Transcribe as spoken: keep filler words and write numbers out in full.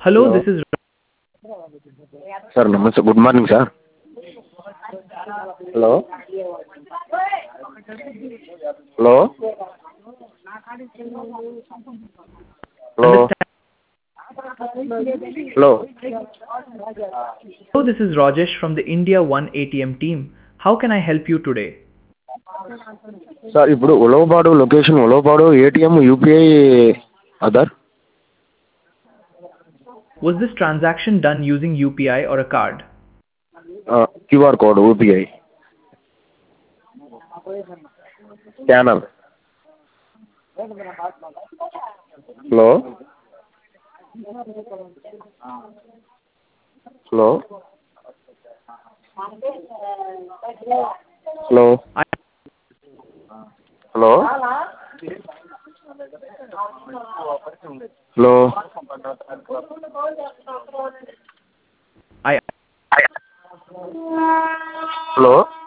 Hello, Hello. this is Sir, namaste. Good morning, sir. Hello. Hello. Hello. understand. Hello. Hello, this is Rajesh from the India One A T M team. How can I help you today? Sir ఇప్పుడు Ulavapadu location Ulavapadu ATM UPI other Was this transaction done using U P I or a card? QR code UPI scanner. Hello hello hello I, hello hello I hello